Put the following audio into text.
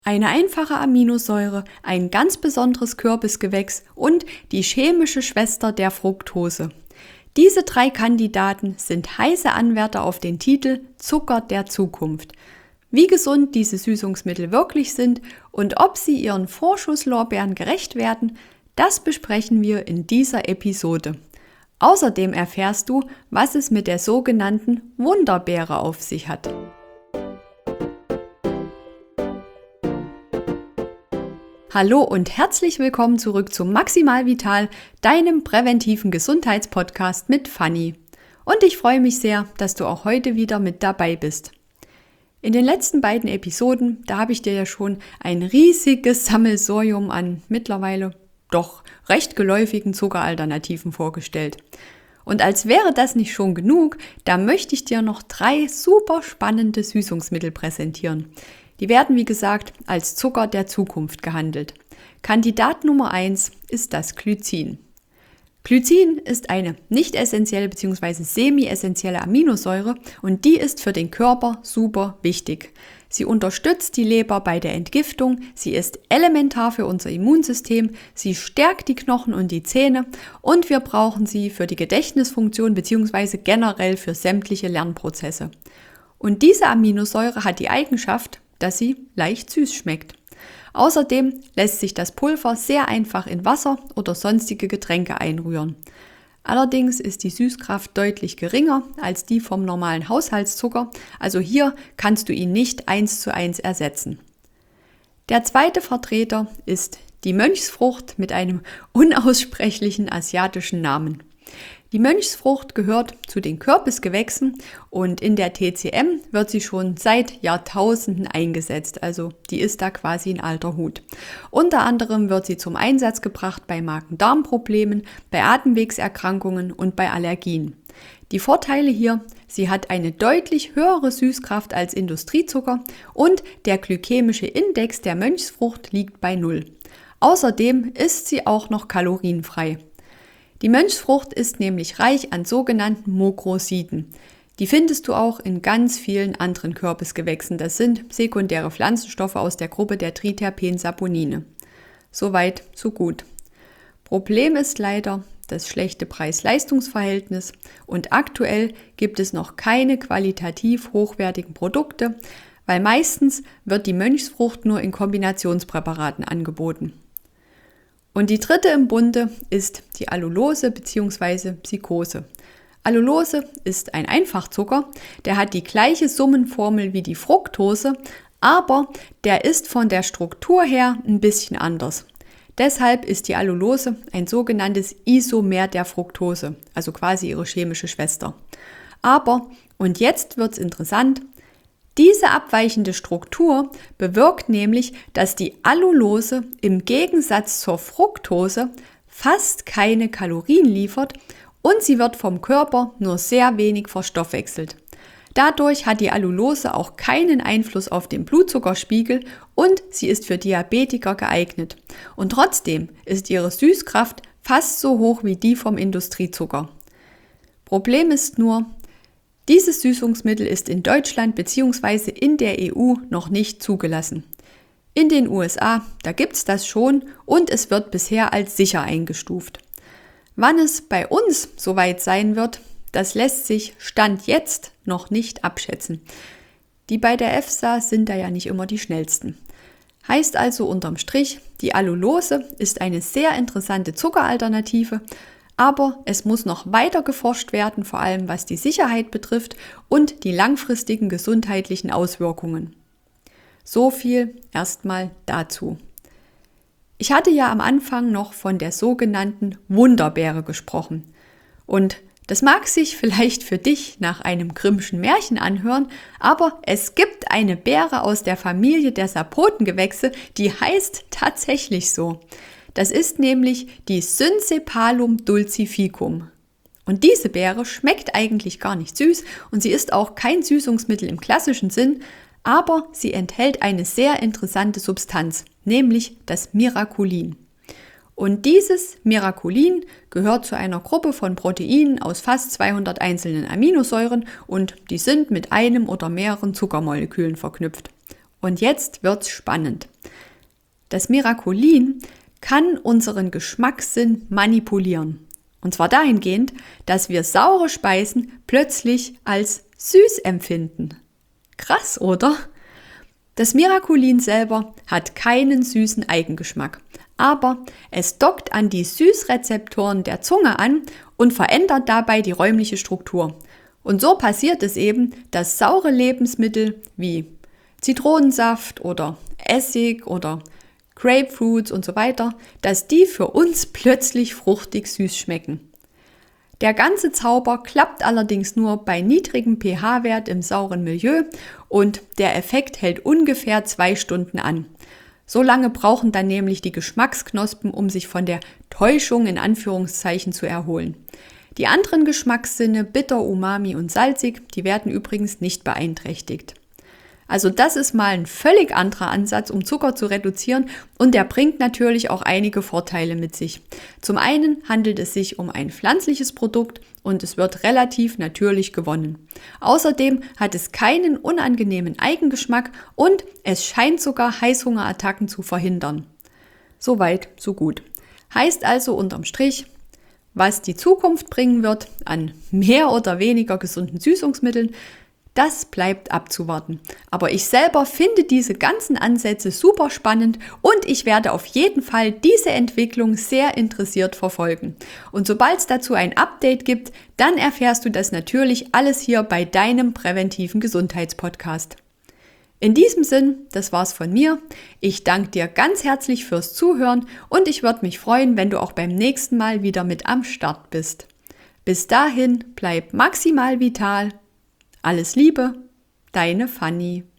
Eine einfache Aminosäure, ein ganz besonderes Kürbisgewächs und die chemische Schwester der Fructose. Diese 3 Kandidaten sind heiße Anwärter auf den Titel Zucker der Zukunft. Wie gesund diese Süßungsmittel wirklich sind und ob sie ihren Vorschusslorbeeren gerecht werden, das besprechen wir in dieser Episode. Außerdem erfährst du, was es mit der sogenannten Wunderbeere auf sich hat. Hallo und herzlich willkommen zurück zu Maximal Vital, deinem präventiven Gesundheitspodcast mit Fanny. Und ich freue mich sehr, dass du auch heute wieder mit dabei bist. In den letzten beiden Episoden, da habe ich dir ja schon ein riesiges Sammelsurium an mittlerweile doch recht geläufigen Zuckeralternativen vorgestellt. Und als wäre das nicht schon genug, da möchte ich dir noch 3 super spannende Süßungsmittel präsentieren. Die werden, wie gesagt, als Zucker der Zukunft gehandelt. Kandidat Nummer 1 ist das Glycin. Glycin ist eine nicht essentielle bzw. semi-essentielle Aminosäure und die ist für den Körper super wichtig. Sie unterstützt die Leber bei der Entgiftung, sie ist elementar für unser Immunsystem, sie stärkt die Knochen und die Zähne und wir brauchen sie für die Gedächtnisfunktion bzw. generell für sämtliche Lernprozesse. Und diese Aminosäure hat die Eigenschaft, dass sie leicht süß schmeckt. Außerdem lässt sich das Pulver sehr einfach in Wasser oder sonstige Getränke einrühren. Allerdings ist die Süßkraft deutlich geringer als die vom normalen Haushaltszucker, also hier kannst du ihn nicht 1:1 ersetzen. Der zweite Vertreter ist die Mönchsfrucht mit einem unaussprechlichen asiatischen Namen. Die Mönchsfrucht gehört zu den Kürbisgewächsen und in der TCM wird sie schon seit Jahrtausenden eingesetzt, also die ist da quasi ein alter Hut. Unter anderem wird sie zum Einsatz gebracht bei Magen-Darm-Problemen, bei Atemwegserkrankungen und bei Allergien. Die Vorteile hier, sie hat eine deutlich höhere Süßkraft als Industriezucker und der glykämische Index der Mönchsfrucht liegt bei 0. Außerdem ist sie auch noch kalorienfrei. Die Mönchsfrucht ist nämlich reich an sogenannten Mogrosiden. Die findest du auch in ganz vielen anderen Kürbisgewächsen. Das sind sekundäre Pflanzenstoffe aus der Gruppe der Triterpen-Saponine. Soweit, so gut. Problem ist leider das schlechte Preis-Leistungs-Verhältnis und aktuell gibt es noch keine qualitativ hochwertigen Produkte, weil meistens wird die Mönchsfrucht nur in Kombinationspräparaten angeboten. Und die dritte im Bunde ist die Allulose bzw. Psychose. Allulose ist ein Einfachzucker, der hat die gleiche Summenformel wie die Fructose, aber der ist von der Struktur her ein bisschen anders. Deshalb ist die Allulose ein sogenanntes Isomer der Fructose, also quasi ihre chemische Schwester. Aber, und jetzt wird's interessant, diese abweichende Struktur bewirkt nämlich, dass die Allulose im Gegensatz zur Fructose fast keine Kalorien liefert und sie wird vom Körper nur sehr wenig verstoffwechselt. Dadurch hat die Allulose auch keinen Einfluss auf den Blutzuckerspiegel und sie ist für Diabetiker geeignet. Und trotzdem ist ihre Süßkraft fast so hoch wie die vom Industriezucker. Problem ist nur, dieses Süßungsmittel ist in Deutschland bzw. in der EU noch nicht zugelassen. In den USA, da gibt's das schon und es wird bisher als sicher eingestuft. Wann es bei uns soweit sein wird, das lässt sich Stand jetzt noch nicht abschätzen. Die bei der EFSA sind da ja nicht immer die schnellsten. Heißt also unterm Strich, die Allulose ist eine sehr interessante Zuckeralternative, aber es muss noch weiter geforscht werden, vor allem was die Sicherheit betrifft und die langfristigen gesundheitlichen Auswirkungen. So viel erstmal dazu. Ich hatte ja am Anfang noch von der sogenannten Wunderbeere gesprochen. Und das mag sich vielleicht für dich nach einem Grimmschen Märchen anhören, aber es gibt eine Beere aus der Familie der Sapotengewächse, die heißt tatsächlich so. Das ist nämlich die Syncephalum dulcificum. Und diese Beere schmeckt eigentlich gar nicht süß und sie ist auch kein Süßungsmittel im klassischen Sinn, aber sie enthält eine sehr interessante Substanz, nämlich das Miraculin. Und dieses Miraculin gehört zu einer Gruppe von Proteinen aus fast 200 einzelnen Aminosäuren und die sind mit einem oder mehreren Zuckermolekülen verknüpft. Und jetzt wird's spannend. Das Miraculin kann unseren Geschmackssinn manipulieren. Und zwar dahingehend, dass wir saure Speisen plötzlich als süß empfinden. Krass, oder? Das Miraculin selber hat keinen süßen Eigengeschmack, aber es dockt an die Süßrezeptoren der Zunge an und verändert dabei die räumliche Struktur. Und so passiert es eben, dass saure Lebensmittel wie Zitronensaft oder Essig oder Grapefruits und so weiter, dass die für uns plötzlich fruchtig süß schmecken. Der ganze Zauber klappt allerdings nur bei niedrigem pH-Wert im sauren Milieu und der Effekt hält ungefähr 2 Stunden an. So lange brauchen dann nämlich die Geschmacksknospen, um sich von der Täuschung in Anführungszeichen zu erholen. Die anderen Geschmackssinne, bitter, umami und salzig, die werden übrigens nicht beeinträchtigt. Also das ist mal ein völlig anderer Ansatz, um Zucker zu reduzieren und der bringt natürlich auch einige Vorteile mit sich. Zum einen handelt es sich um ein pflanzliches Produkt und es wird relativ natürlich gewonnen. Außerdem hat es keinen unangenehmen Eigengeschmack und es scheint sogar Heißhungerattacken zu verhindern. Soweit, so gut. Heißt also unterm Strich, was die Zukunft bringen wird an mehr oder weniger gesunden Süßungsmitteln, das bleibt abzuwarten. Aber ich selber finde diese ganzen Ansätze super spannend und ich werde auf jeden Fall diese Entwicklung sehr interessiert verfolgen. Und sobald es dazu ein Update gibt, dann erfährst du das natürlich alles hier bei deinem präventiven Gesundheitspodcast. In diesem Sinn, das war's von mir. Ich danke dir ganz herzlich fürs Zuhören und ich würde mich freuen, wenn du auch beim nächsten Mal wieder mit am Start bist. Bis dahin, bleib maximal vital. Alles Liebe, deine Fanny.